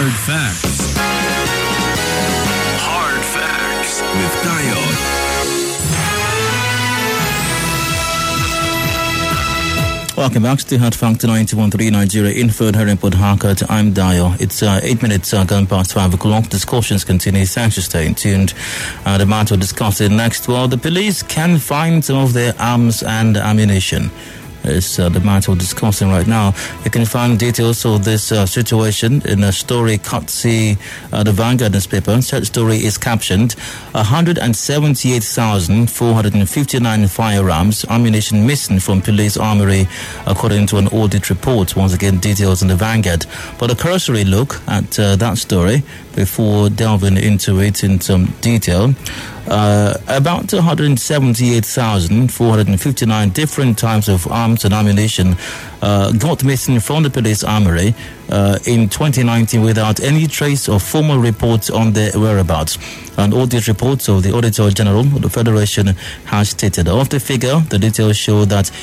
Hard Facts. Hard Facts with Dio. Welcome back to Hard Facts 91.3 Nigeria Info here in Port Harcourt. I'm Dio. It's 8 minutes going past 5 o'clock. Discussions continue. Thanks for staying tuned. The matter we'll discuss it next. Well, the police can find some of their arms and ammunition. It's the matter we're discussing right now. You can find details of this situation in a story courtesy the Vanguard newspaper. That story is captioned 178,459 firearms, ammunition missing from police armory, according to an audit report. Once again, details in the Vanguard. But a cursory look at that story before delving into it in some detail. About 178,459 different types of arms and ammunition got missing from the police armory in 2019 without any trace or formal reports on their whereabouts. An audit report of the Auditor General of the Federation has stated of the figure, the details show that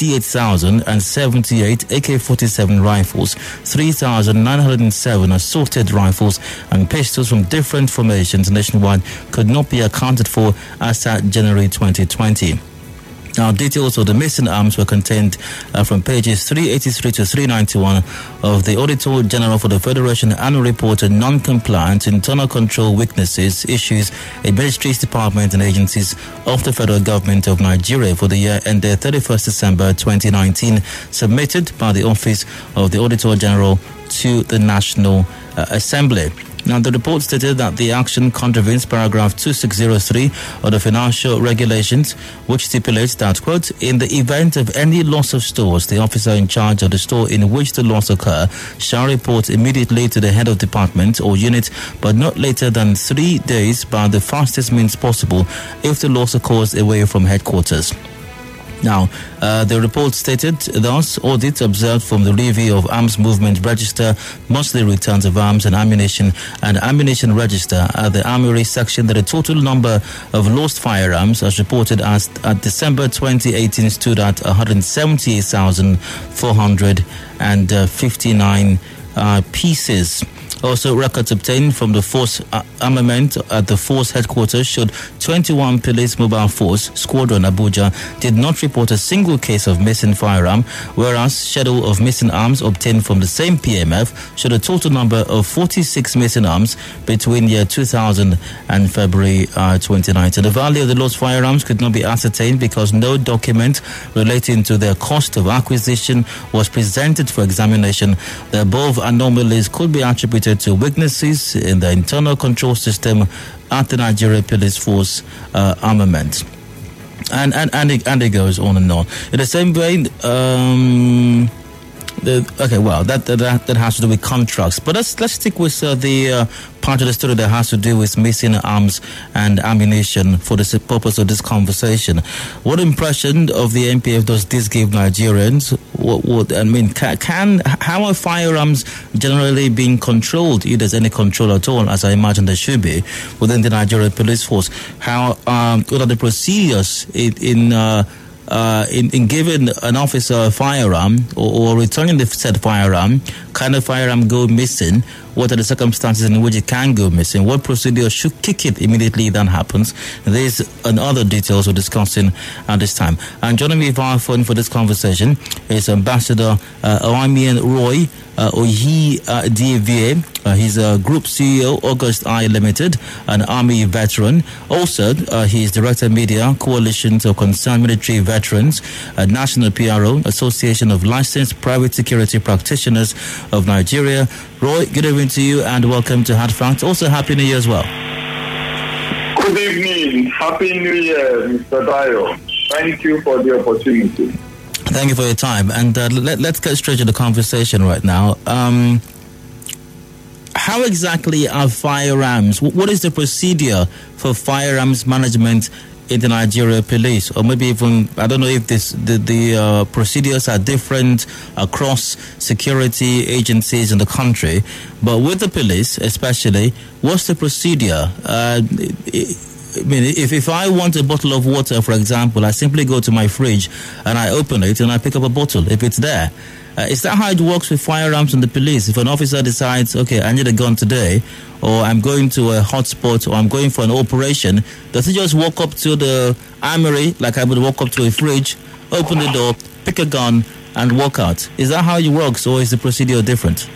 88,078 AK-47 rifles, 3,907 assorted rifles and pistols from different formations nationwide could not be accounted for as at January 2020. Now, details of the missing arms were contained from pages 383 to 391 of the Auditor General for the Federation Annual Report on Non-Compliance, Internal Control Weaknesses, Issues in Ministries, Departments and Agencies of the Federal Government of Nigeria for the year ended 31st December 2019, submitted by the Office of the Auditor General to the National Assembly. Now, the report stated that the action contravenes paragraph 2603 of the Financial Regulations, which stipulates that, quote, in the event of any loss of stores, the officer in charge of the store in which the loss occur shall report immediately to the head of department or unit, but not later than 3 days by the fastest means possible if the loss occurs away from headquarters. Now, the report stated, thus, audits observed from the review of Arms Movement Register, monthly returns of arms and ammunition ammunition register at the Armory section, that the total number of lost firearms, as reported as at December 2018, stood at 178,459 pieces. Also, records obtained from the force armament at the force headquarters showed 21 police mobile force squadron Abuja did not report a single case of missing firearm, whereas schedule of missing arms obtained from the same PMF showed a total number of 46 missing arms between year 2000 and February 2019. The value of the lost firearms could not be ascertained because no document relating to their cost of acquisition was presented for examination. The above anomalies could be attributed to weaknesses in the internal control system at the Nigeria Police Force armament. And it goes on and on. In the same vein, that has to do with contracts. But let's stick with the part of the story that has to do with missing arms and ammunition for the purpose of this conversation. What impression of the NPF does this give Nigerians? How are firearms generally being controlled, if there's any control at all, as I imagine there should be, within the Nigerian Police Force? What are the procedures in giving an officer a firearm or returning the said firearm? Can a firearm go missing? What are the circumstances in which it can go missing? What procedure should kick it immediately if that happens? These and other details we're discussing at this time. And joining me via phone for this conversation is Ambassador Owamian Roy Ohi DVA. He's a Group CEO, August I Limited, an Army veteran. Also, he's Director Media, Coalitions of Concerned Military Veterans, National PRO, Association of Licensed Private Security Practitioners of Nigeria. Roy, good evening to you and welcome to Hard Facts. Also, Happy New Year as well. Good evening. Happy New Year, Mr. Dio. Thank you for the opportunity. Thank you for your time. And let's get straight to the conversation right now. How exactly are firearms? What is the procedure for firearms management in the Nigeria Police? Or maybe even, I don't know if the procedures are different across security agencies in the country, but with the police especially, what's the procedure? If I want a bottle of water, for example, I simply go to my fridge and I open it and I pick up a bottle if it's there. Is that how it works with firearms and the police? If an officer decides, okay, I need a gun today, or I'm going to a hotspot, or I'm going for an operation, does he just walk up to the armory, like I would walk up to a fridge, open the door, pick a gun, and walk out? Is that how it works, or is the procedure different?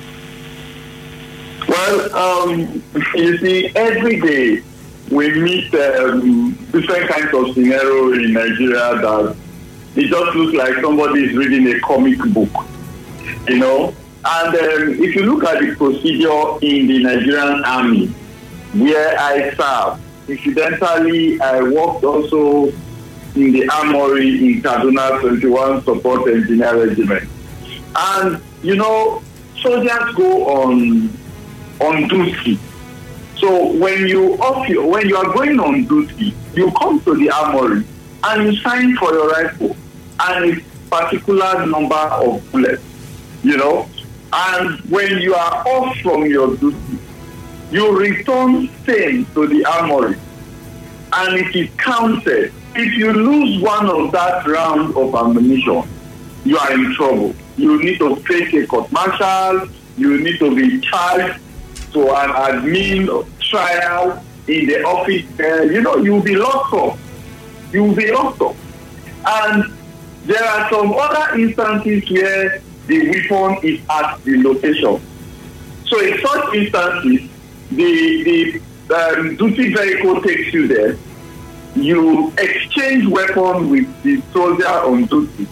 Well, you see, every day we meet different kinds of scenarios in Nigeria that it just looks like somebody is reading a comic book, you know. And if you look at the procedure in the Nigerian Army, where I served, incidentally, I worked also in the armory in Kaduna 21 Support Engineer Regiment. And, you know, soldiers go on duty. So when you are going on duty, you come to the armory and you sign for your rifle and a particular number of bullets, you know. And when you are off from your duty, you return same to the armory and it is counted. If you lose one of that round of ammunition, you are in trouble. You need to face a court martial, you need to be charged to an admin trial in the office there. You know, you'll be locked up. You'll be locked up. And there are some other instances where the weapon is at the location. So in such instances, the duty vehicle takes you there. You exchange weapon with the soldier on duty.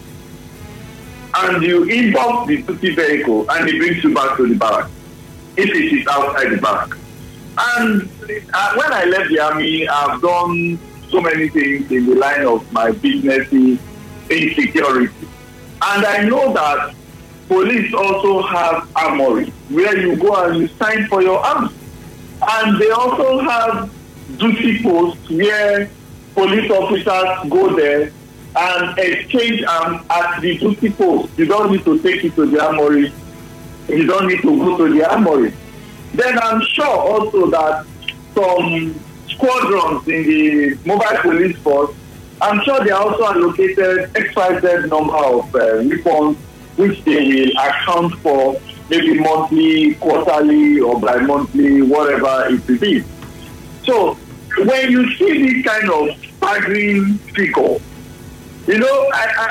And you inbox the duty vehicle and it brings you back to the barrack, if it is outside the barrack. And when I left the army, I've done so many things in the line of my business in security. And I know that police also have armory where you go and you sign for your arms. And they also have duty posts where police officers go there and exchange arms at the duty post. You don't need to take it to the armory. You don't need to go to the armory. Then I'm sure also that some squadrons in the mobile police force, I'm sure they are also allocated XYZ number of weapons which they will account for maybe monthly, quarterly, or bi-monthly, whatever it will be. So when you see this kind of staggering figure, you know,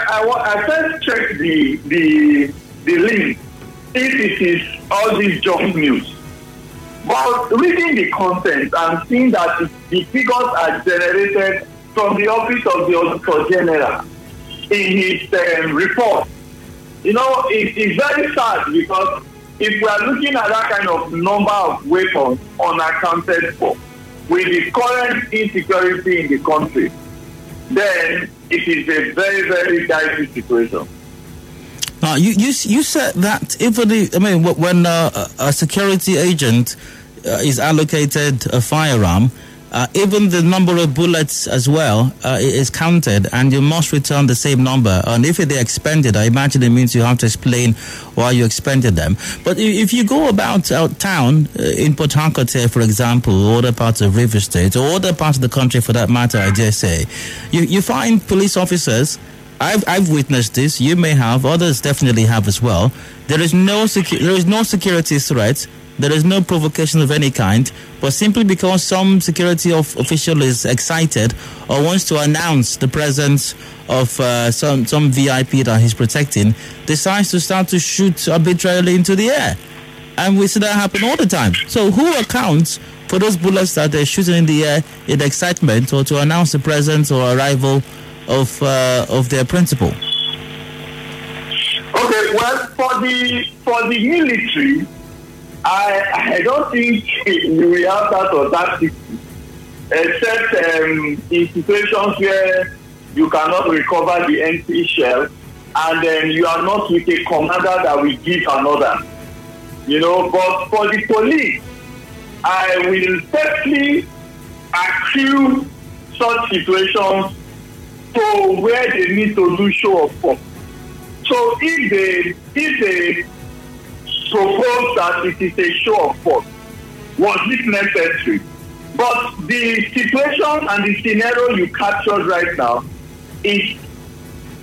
I first checked the link if it is all these junk news. But reading the content and seeing that the figures are generated from the office of the Auditor General in his report, you know, it's very sad because if we are looking at that kind of number of weapons unaccounted for with the current insecurity in the country, then it is a very, very dicey situation. Now, you said that when a security agent is allocated a firearm, even the number of bullets as well is counted, and you must return the same number. And if they're expended, I imagine it means you have to explain why you expended them. But if you go about town in Port Harcourt, for example, or other parts of River State, or other parts of the country for that matter, I dare say, you find police officers. I've witnessed this. You may have. Others definitely have as well. There is no security threat. There is no provocation of any kind, but simply because some security official is excited or wants to announce the presence of some VIP that he's protecting, decides to start to shoot arbitrarily into the air. And we see that happen all the time. So who accounts for those bullets that they're shooting in the air in excitement or to announce the presence or arrival of their principal? Okay, well, for the military, I don't think you will have that audacity, except in situations where you cannot recover the empty shell, and then you are not with a commander that will give another. You know, but for the police, I will certainly accrue such situations to where they need to do show of force. So if they propose that it is a show of force, was it necessary? But the situation and the scenario you captured right now is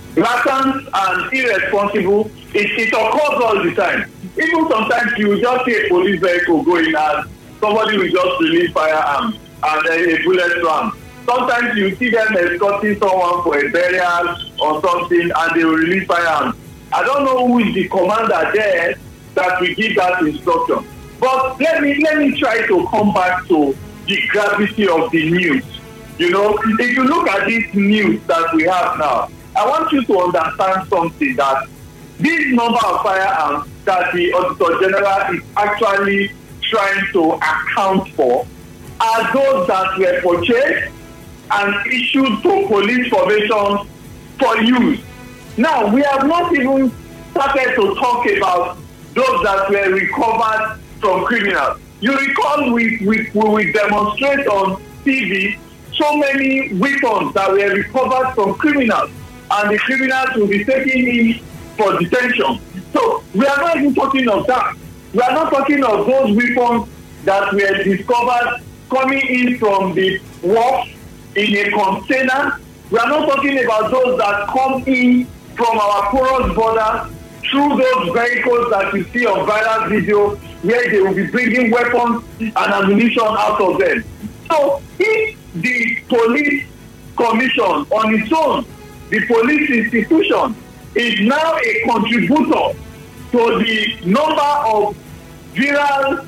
blatant and irresponsible. It occurs all the time. Even sometimes you just see a police vehicle going and somebody will just release firearms and a bullet round. Sometimes you see them escorting someone for a burial or something and they will release firearms. I don't know who is the commander there that will give that instruction. But let me try to come back to the gravity of the news. You know, if you look at this news that we have now, I want you to understand something, that this number of firearms that the Auditor General is actually trying to account for are those that were purchased and issued to police formations for use. Now, we have not even started to talk about those that were recovered from criminals. You recall we demonstrate on TV so many weapons that were recovered from criminals, and the criminals will be taken in for detention. So we are not even talking of that. We are not talking of those weapons that were discovered coming in from the wharf in a container. We are not talking about those that come in from our porous border through those vehicles that you see on viral video, where they will be bringing weapons and ammunition out of them. So if the police commission on its own, the police institution, is now a contributor to the number of viral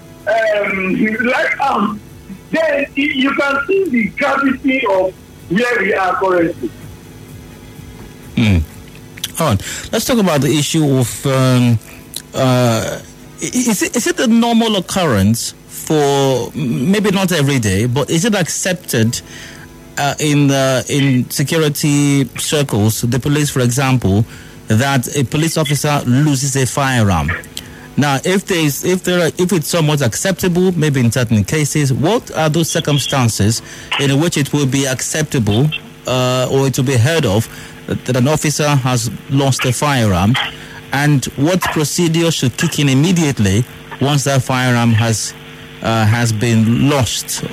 then you can see the gravity of where we are currently. All right. Let's talk about the issue of is it a normal occurrence for, maybe not every day, but is it accepted in security circles, the police, for example, that a police officer loses a firearm? Now, if it's somewhat acceptable, maybe in certain cases, what are those circumstances in which it will be acceptable or it will be heard of that an officer has lost a firearm, and what procedure should kick in immediately once that firearm has been lost?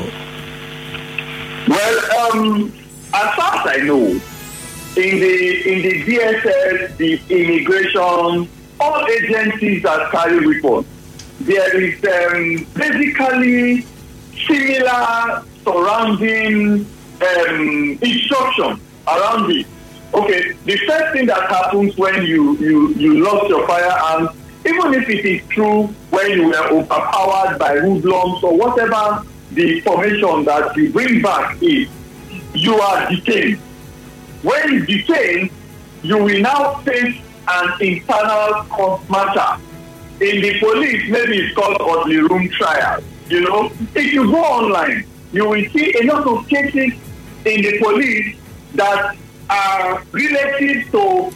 Well, as far as I know, in the DSS, the immigration, all agencies that carry weapons, there is basically similar surrounding instruction around it. Okay, the first thing that happens when you lost your firearms, even if it is true when you were overpowered by hoodlums or whatever the information that you bring back is, you are detained. When you detained, you will now face an internal court matter. In the police, maybe it's called orderly room trial. You know, if you go online, you will see a lot of cases in the police that are related to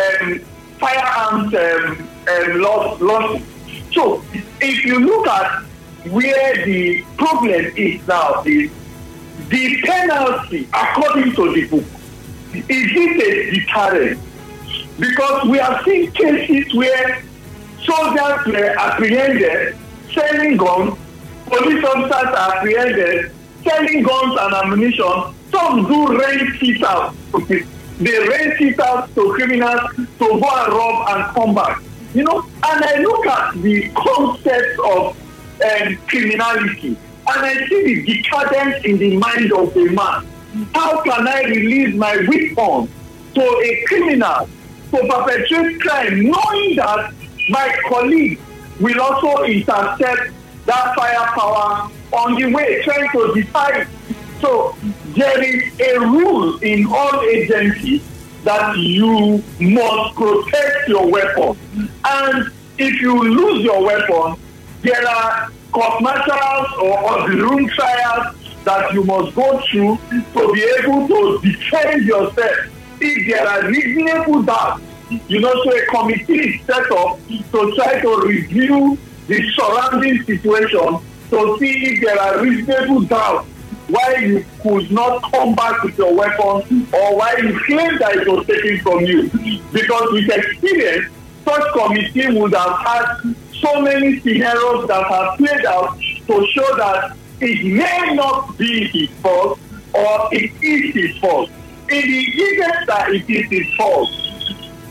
firearms loss. So, if you look at where the problem is now, is the penalty according to the book. Is it a deterrent? Because we have seen cases where soldiers were apprehended selling guns, police officers are apprehended selling guns and ammunition. Some do rent it out. They rent it out to criminals to go and rob and come back. You know, and I look at the concept of criminality, and I see the decadence in the mind of a man. How can I release my weapon to a criminal to perpetrate crime, knowing that my colleague will also intercept that firepower on the way, trying to decide? So there is a rule in all agencies that you must protect your weapon. And if you lose your weapon, there are court martials or the room trials that you must go through to be able to defend yourself. If there are reasonable doubts, you know, so a committee is set up to try to review the surrounding situation to see if there are reasonable doubts why you could not come back with your weapon or why you claim that it was taken from you. Because with experience, such committee would have had so many scenarios that have played out to show that it may not be his fault or it is his fault. In the event that it is his fault,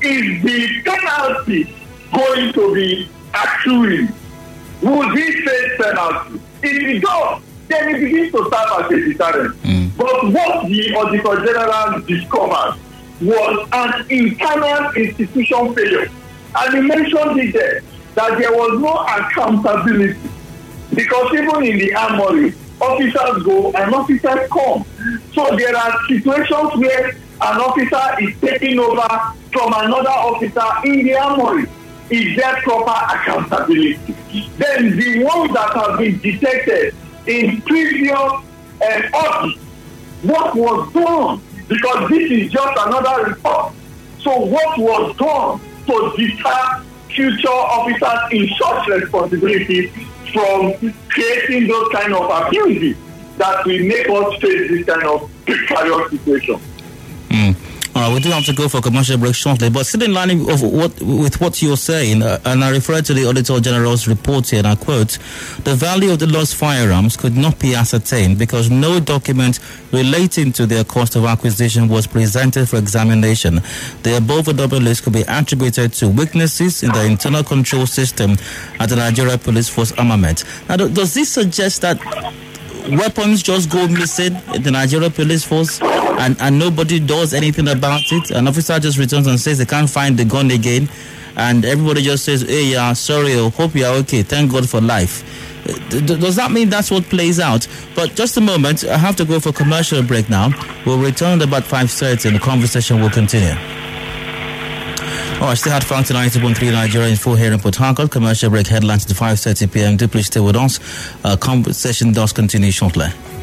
is the penalty going to be accruing? Would he face penalty? If he does, then it begins to serve as a deterrent. But what the Auditor General discovered was an internal institution failure. And he mentioned it there, that there was no accountability. Because even in the armory, officers go and officers come. So there are situations where an officer is taking over from another officer in the armory. Is there proper accountability? Then the ones that have been detected in previous audits, what was done? Because this is just another report. So what was done to deter future officers in such responsibility from creating those kind of abuses that will make us face this kind of precarious situation? All right, we do have to go for a commercial break shortly, but still in line with what you're saying, and I refer to the Auditor General's report here, and I quote, the value of the lost firearms could not be ascertained because no document relating to their cost of acquisition was presented for examination. The above double list could be attributed to weaknesses in the internal control system at the Nigeria Police Force armament. Now, does this suggest that weapons just go missing in the Nigeria Police Force and nobody does anything about it? An officer just returns and says they can't find the gun again, and everybody just says, hey, yeah, sorry, hope you're okay, thank God for life. Does that mean that's what plays out? But just a moment, I have to go for a commercial break now. We'll return at about 5:30 and the conversation will continue. Still had Funk to 90.3 Nigeria Info here in Port Harcourt. Commercial break, headlines at 5:30 p.m. Do please stay with us. Conversation does continue shortly.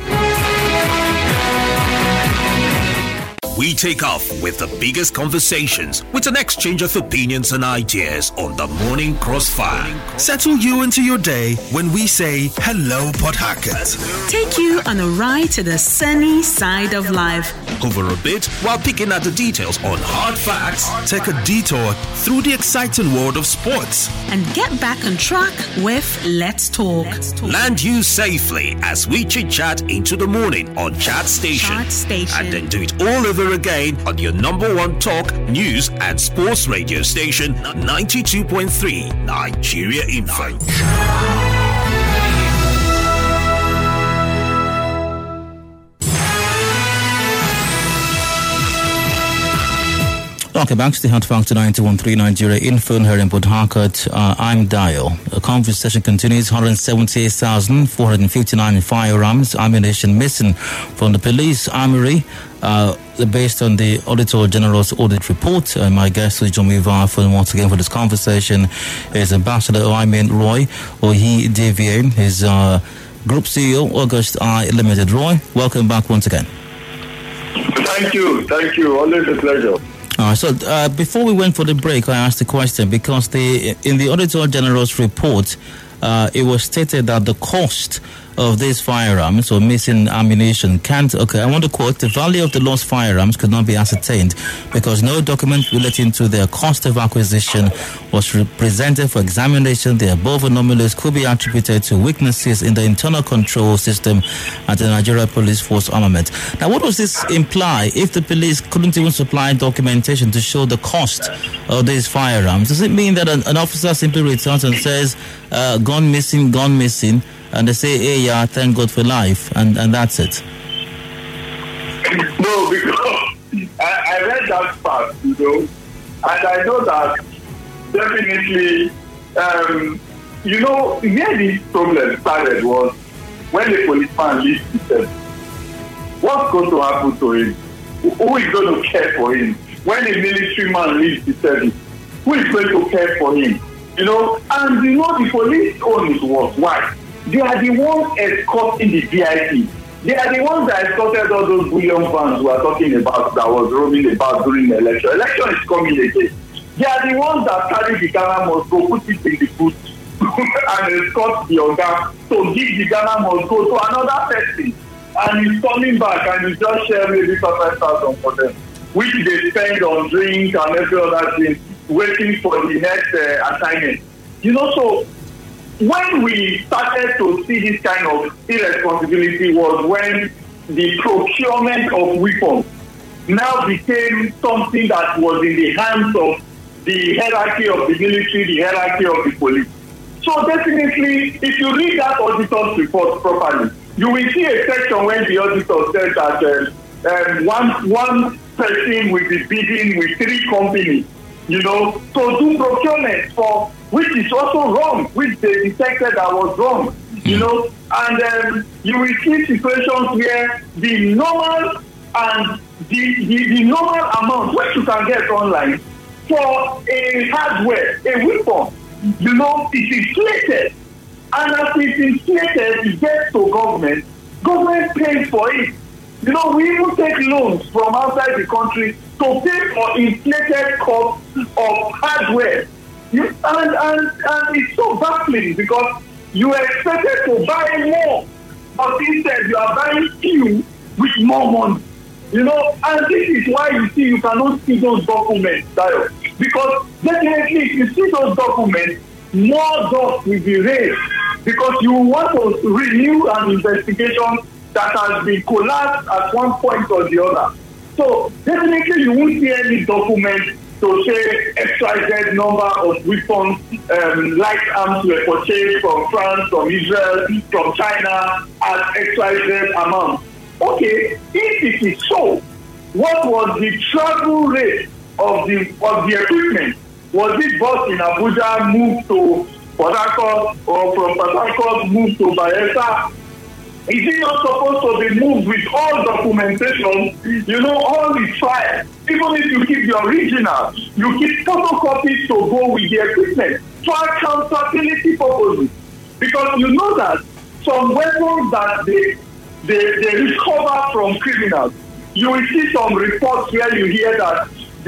We take off with the biggest conversations with an exchange of opinions and ideas on the Morning Crossfire. Settle you into your day when we say hello, Port Harcourt. Take you on a ride to the sunny side of life. Over a bit while picking at the details on hard facts. Take a detour through the exciting world of sports. And get back on track with Let's Talk. Land you safely as we chit-chat into the morning on Chat Station. And then do it all over again on your number one talk, news and sports radio station, 92.3 Nigeria Info. Okay, back to the Hot Factor 91.3 Nigeria Info here in Port Harcourt. I'm Dio. The conversation continues. 178,459 firearms, ammunition missing from the police armory, based on the Auditor General's audit report. My guest who joined me via phone once again for this conversation is Ambassador Oimen Roy Ohi-Devie, his Group CEO, August I Limited. Roy, welcome back once again. Thank you. Always a pleasure. So before we went for the break, I asked the question because in the Auditor General's report, it was stated that the cost of these firearms or missing ammunition I want to quote, the value of the lost firearms could not be ascertained because no document relating to their cost of acquisition was presented for examination. The above anomalies could be attributed to weaknesses in the internal control system at the Nigeria Police Force armament. Now, what does this imply if the police couldn't even supply documentation to show the cost of these firearms? Does it mean that an officer simply returns and says, gone missing, and they say, hey, yeah, thank God for life, and that's it? No, because I read that part, and I know that definitely, where this problem started was when the policeman leaves the service. What's going to happen to him? Who is going to care for him? When a military man leaves the service, who is going to care for him? And the police own his work. Why? They are the ones escorting the VIP. They are the ones that escorted all those bullion vans we are talking about that was roaming about during the election. Election is coming again. They are the ones that carry the Ghana must go, put it in the foot, and escort the organ. So give the Ghana must go to another person. And he's coming back and he just share maybe 5,000 for them, which they spend on drink and every other thing, waiting for the next assignment. So when we started to see this kind of irresponsibility was when the procurement of weapons now became something that was in the hands of the hierarchy of the military, the hierarchy of the police. So definitely, if you read that auditor's report properly, you will see a section when the auditor says that one person will be bidding with 3 companies, to do procurement for, which is also wrong, which they detected that was wrong, and you will see situations where the normal and the normal amount which you can get online for a hardware, a weapon, it is inflated. And as it's inflated, it gets to government pays for it. We even take loans from outside the country to pay for inflated costs of hardware. And it's so baffling because you expected to buy more, but instead you are buying few with more money. And this is why you cannot see those documents, because definitely if you see those documents, more doors will be raised because you want to renew an investigation that has been collapsed at one point or the other. So definitely you won't see any document to say XYZ number of weapons, light arms were purchased from France, from Israel, from China at XYZ amount. Okay, if it is so, what was the travel rate of the equipment? Was it bought in Abuja, moved to Port Harcourt, or from Port Harcourt moved to Bayelsa? Is it not supposed to be moved with all documentation, all the files? Even if you keep the original, you keep photocopies to go with the equipment for accountability purposes. Because you know that some weapons that they recover from criminals, you will see some reports where you hear that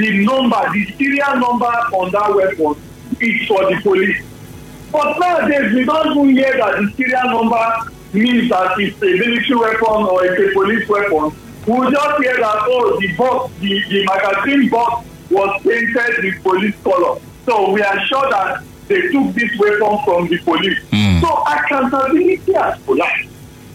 the serial number on that weapon is for the police. But nowadays, we don't even hear that the serial number means that it's a military weapon or it's a police weapon. We'll just hear that, the magazine box was painted with police color. So we are sure that they took this weapon from the police. So accountability has collapsed,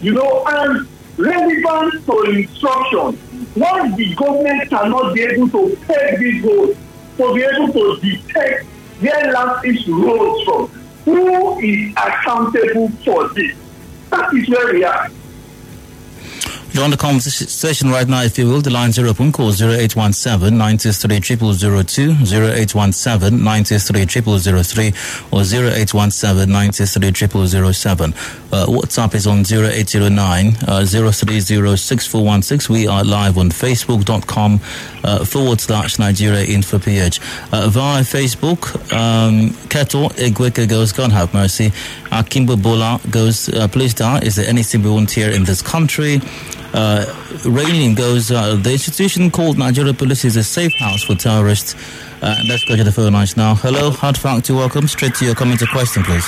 and relevant to instruction. Once the government cannot be able to take these roads, to be able to detect where Lantis rose from, who is accountable for this? That is where we are. Join the conversation right now, if you will. The lines are open. Call 0817 93 0002, 0817 93 0003, or 0817 93 0007. WhatsApp is on 0809 030 6416. We are live on Facebook.com /Nigeria Info PH. Via Facebook, Keto Egweke goes, God have mercy. Akimbo Bola goes, please die. Is there anything we want here in this country? Raining goes, the institution called Nigeria Police is a safe house for terrorists. Let's go to the phone lines now. Hello, hard fact, you welcome. Straight to your comment or question, please.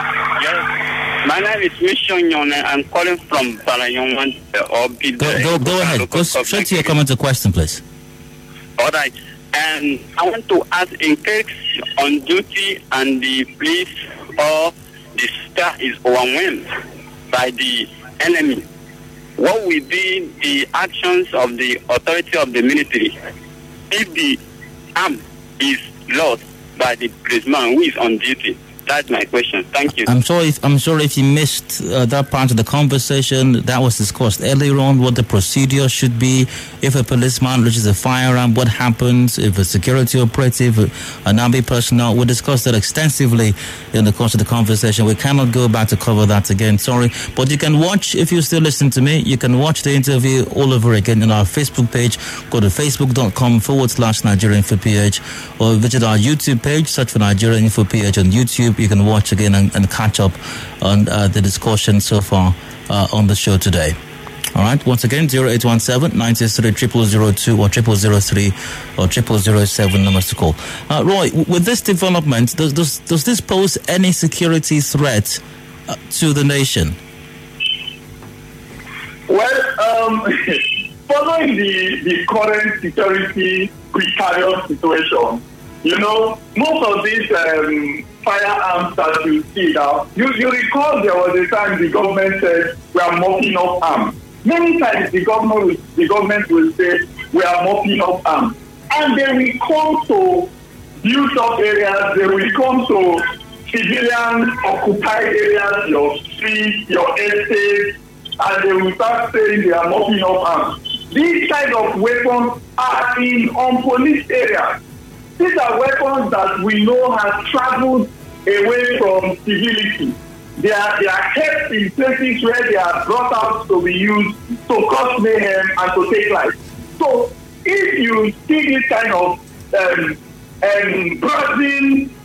Yes, my name is Mission Yone. I'm calling from Balayon. Go ahead. Go straight to your comment or question, please. All right. And I want to ask, in case on duty and the police or the staff is overwhelmed by the enemy, what will be the actions of the authority of the military if the arm is lost by the policeman who is on duty? That's my question. Thank you. I'm sorry if you missed that part of the conversation that was discussed earlier on, what the procedure should be if a policeman loses a firearm, what happens if a security operative, an army personnel. We discussed that extensively in the course of the conversation. We cannot go back to cover that again, sorry. But you can watch, if you still listen to me, you can watch the interview all over again on our Facebook page. Go to facebook.com /Nigeria Info PH, or visit our YouTube page, search for Nigeria Info PH on YouTube. You can watch again and catch up on the discussion so far on the show today. All right, once again, 0817 93 0002 or 0003 or 0007 numbers to call. Roy, with this development, does this pose any security threat to the nation? Well, following the current security precarious situation, most of these firearms that you see now, you recall there was a time the government said we are mopping up arms. Many times the government will say we are mopping up arms, and then we come to built up areas, they will come to civilian occupied areas, your street, your estate, and they will start saying they are mopping up arms. These kind of weapons are in unpoliced areas. These are weapons that we know have traveled away from civility. They are kept in places where they are brought out to be used to cause mayhem and to take life. So if you see this kind of browsing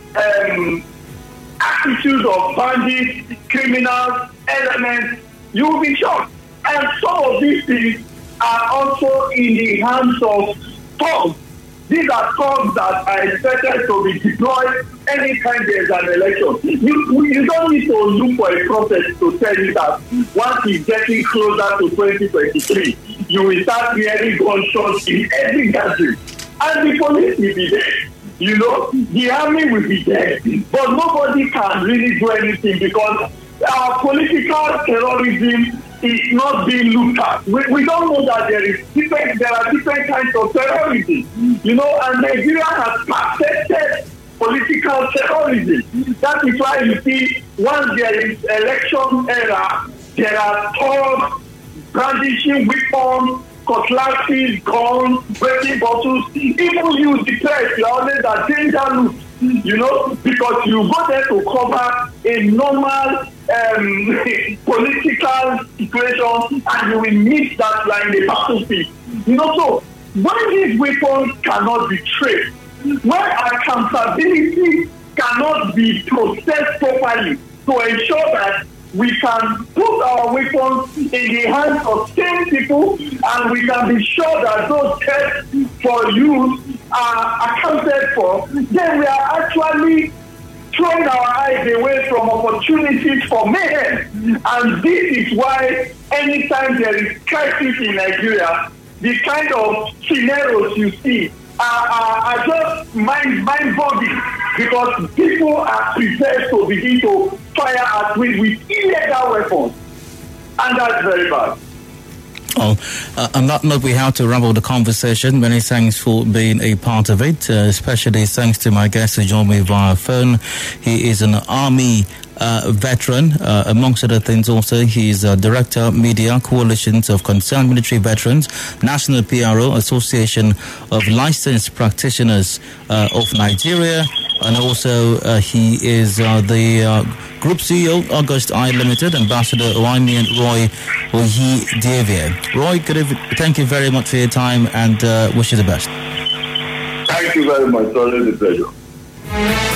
attitude of bandits, criminals, elements, you will be shocked. And some of these things are also in the hands of thugs. These are thugs that are expected to be deployed anytime there is an election. You don't need to look for a process to tell you that once it's getting closer to 2023, you will start hearing gunshots in every gathering. And the police will be there. You know, the army will be there. But nobody can really do anything because our political terrorism is not being looked at. We don't know that there are different kinds of terrorism. You know, and Nigeria has perfected political terrorism. That is why you see once there is election era, there are thugs brandishing weapons, cutlasses, guns, breaking bottles. Even you, the press, you are always at danger loop. You know, because you go there to cover a normal political situation and you will miss that line, the battlefield. You know, so when these weapons cannot be traced, when accountability cannot be processed properly to ensure that we can put our weapons in the hands of sane people and we can be sure that those tests for use are accounted for, then we are actually throwing our eyes away from opportunities for mayhem. And this is why anytime there is crisis in Nigeria, the kind of scenarios you see are just mind-boggling because people are prepared to begin to fire at will with illegal weapons. And that's very bad. Well, on that note, we have to wrap up the conversation. Many thanks for being a part of it, especially thanks to my guest who joined me via phone. He is an Army veteran. Amongst other things also, he is Director, Media, Coalitions of Concerned Military Veterans, National PRO, Association of Licensed Practitioners of Nigeria, and also he is the Group CEO, August I Limited, Ambassador Owanian Roy Oyi-Davie. Roy, thank you very much for your time and wish you the best. Thank you very much. Always a pleasure.